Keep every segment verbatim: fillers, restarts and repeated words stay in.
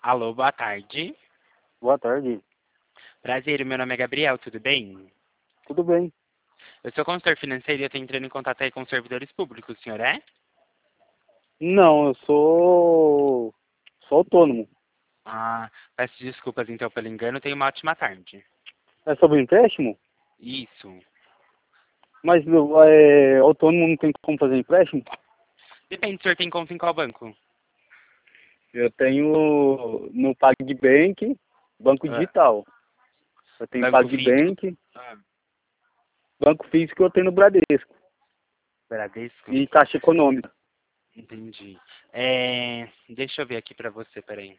Alô, boa tarde. Boa tarde. Prazer, meu nome é Gabriel, tudo bem? Tudo bem? Eu sou consultor financeiro e eu estou entrando em contato aí com os servidores públicos, o senhor é? Não, eu sou, sou autônomo. Ah, peço desculpas então pelo engano, tenha uma ótima tarde. É sobre empréstimo? Isso. Mas é, autônomo não tem como fazer empréstimo? Depende, o senhor tem conta em qual banco? Eu tenho no PagBank, Banco Ah, Digital. Eu tenho banco físico? PagBank, Ah, Banco Físico eu tenho no Bradesco Bradesco? e Caixa Econômica. Entendi. É, deixa eu ver aqui pra você, peraí.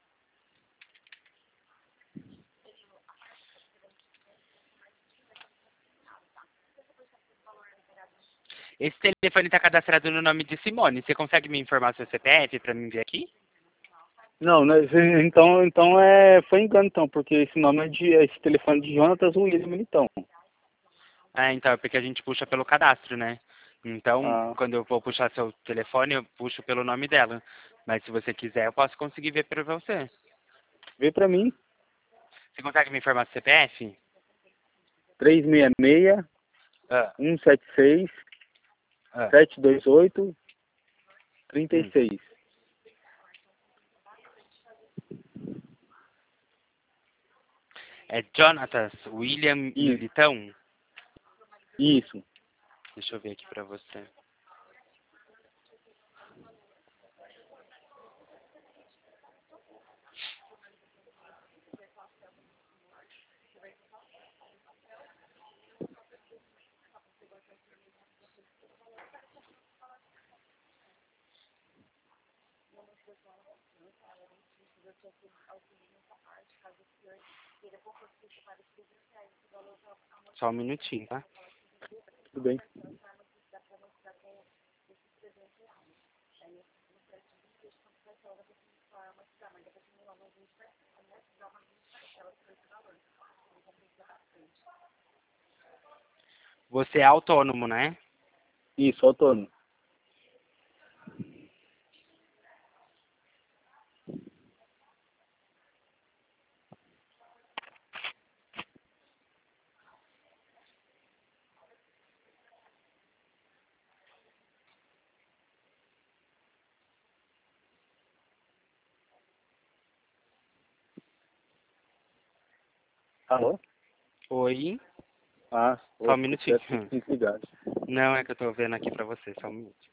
Esse telefone está cadastrado no nome de Simone. Você consegue me informar seu C P F para mim ver aqui? Não, né, então, então é, foi engano então, porque esse nome é de, esse telefone é de Jonatas William Militão. Ah, então, é porque a gente puxa pelo cadastro, né? Então, Ah, quando eu vou puxar seu telefone, eu puxo pelo nome dela. Mas se você quiser, eu posso conseguir ver para você. vê pra mim, Você consegue me informar seu C P F? três seis seis, Ah, um sete seis, ah. sete dois oito, trinta e Hum. seis. É Jonatas William Isso, Militão? isso. Deixa eu ver aqui para você. Só um minutinho, tá? Tudo bem. Você é autônomo, né? Isso, autônomo. Alô? Oi. Ah, Só ô, um ficou minutinho. quieto, que tinha desligado. Não, é que eu tô vendo aqui pra você, só um minuto.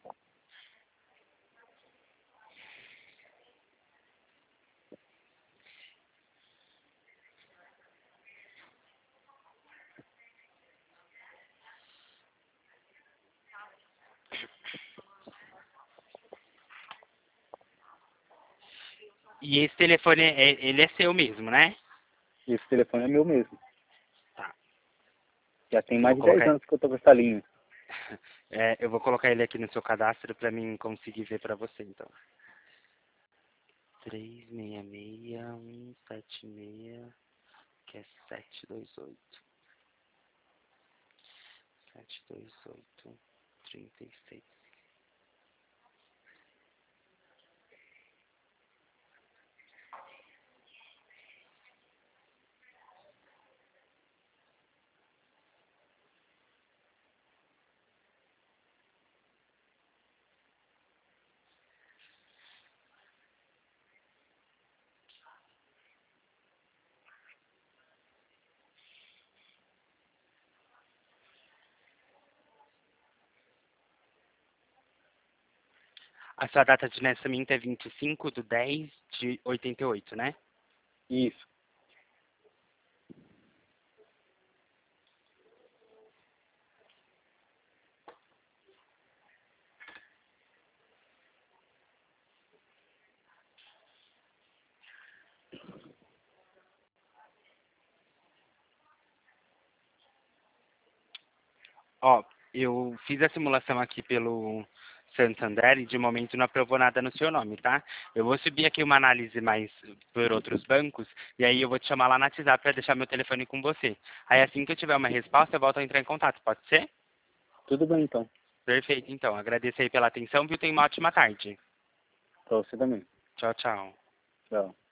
E esse telefone, é, ele é seu mesmo, né? Esse telefone é meu mesmo. Tá. Já tem Eu vou mais de dez colocar, anos que eu tô com essa linha. é, eu vou colocar ele aqui no seu cadastro pra mim conseguir ver pra você, então. três seis seis, um sete seis, que é sete dois oito. sete dois oito, trinta e seis. A sua data de nascimento é vinte e cinco de dez de oitenta e oito, né? Isso. Ó, eu fiz a simulação aqui pelo Santander e de momento não aprovou nada no seu nome, tá? Eu vou subir aqui uma análise mais por outros bancos e aí eu vou te chamar lá no WhatsApp para deixar meu telefone com você. Aí assim que eu tiver uma resposta, eu volto a entrar em contato, pode ser? Tudo bem, então. Perfeito, então. Agradeço aí pela atenção, viu? Tenha uma ótima tarde. Pra você também. Tchau, tchau. Tchau.